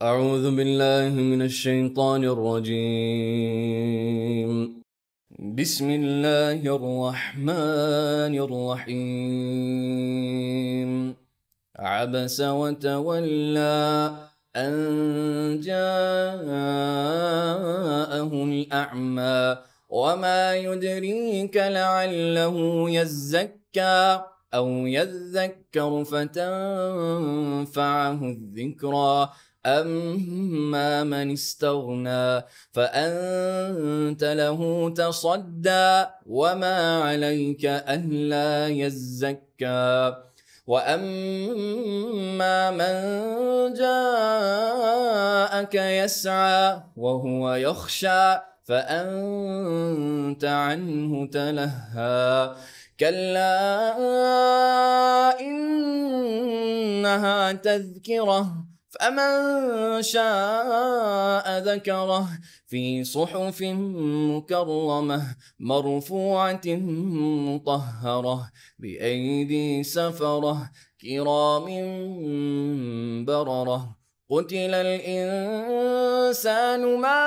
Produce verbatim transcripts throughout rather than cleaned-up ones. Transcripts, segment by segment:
أعوذ بالله من الشيطان الرجيم. بسم الله الرحمن الرحيم. عبس وتولى أن جاءه الأعمى وما يدريك لعله يزكى أو يذكر فتنفعه الذكرى. أما من استغنى فأنت له تصدى وما عليك ألا يزكى. وأما من جاءك يسعى وهو يخشى فأنت عنه تلهى. كلا إنها تذكرة فمن شاء ذكره في صحف مكرمة مرفوعة مطهرة بأيدي سفرة كرام بررة. قتل الإنسان ما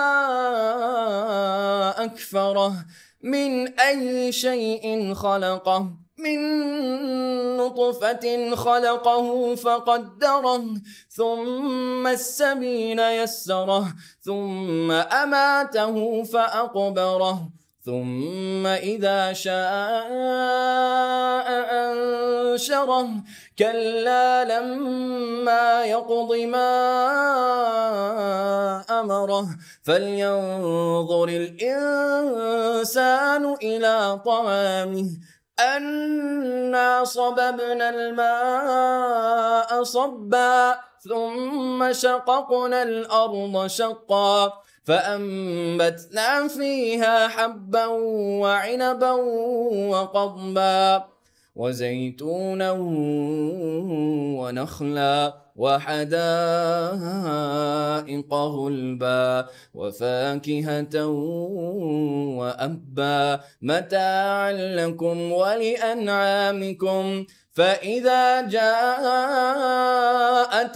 أكفره من أي شيء خلقه من نطفة خلقه فقدره ثم السبيل يسره ثم أماته فأقبره ثم إذا شاء أنشره. كلا لما يقض ما أمره فلينظر الإنسان إلى طعامه أنا صببنا الماء صبا ثم شققنا الأرض شقا فأنبتنا فيها حبا وعنبا وقضبا وزيتونا ونخلا وحدائق غلبا وفاكهة وأبا متاعا لكم ولأنعامكم. فإذا جاءت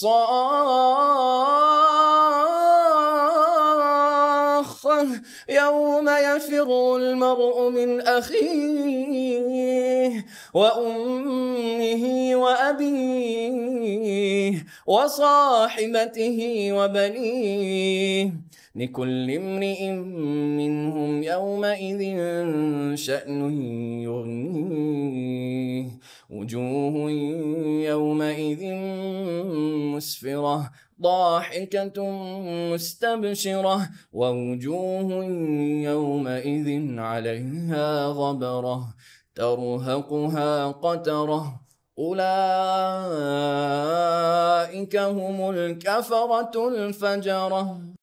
الصاخة يوم يفر المرء من أخيه وأمه وأبيه وصاحبته وبنيه لكل امرئ منهم يومئذ شأن يغنيه. وجوه يومئذ مسفرة ضاحكة مستبشرة ووجوه يومئذ عليها غبرة ترهقها قترة. أولئك هم الكفرة الفجرة.